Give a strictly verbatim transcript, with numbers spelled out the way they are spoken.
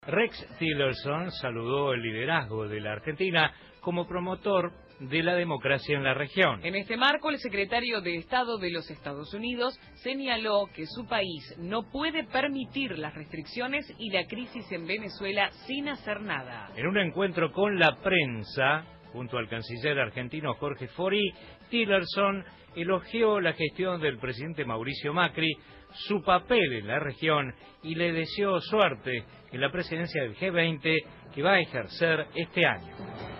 Rex Tillerson saludó el liderazgo de la Argentina como promotor de la democracia en la región. En este marco, el secretario de Estado de los Estados Unidos señaló que su país no puede permitir las restricciones y la crisis en Venezuela sin hacer nada. En un encuentro con la prensa, junto al canciller argentino Jorge Fori, Tillerson elogió la gestión del presidente Mauricio Macri, su papel en la región y le deseó suerte en la presidencia del G veinte que va a ejercer este año.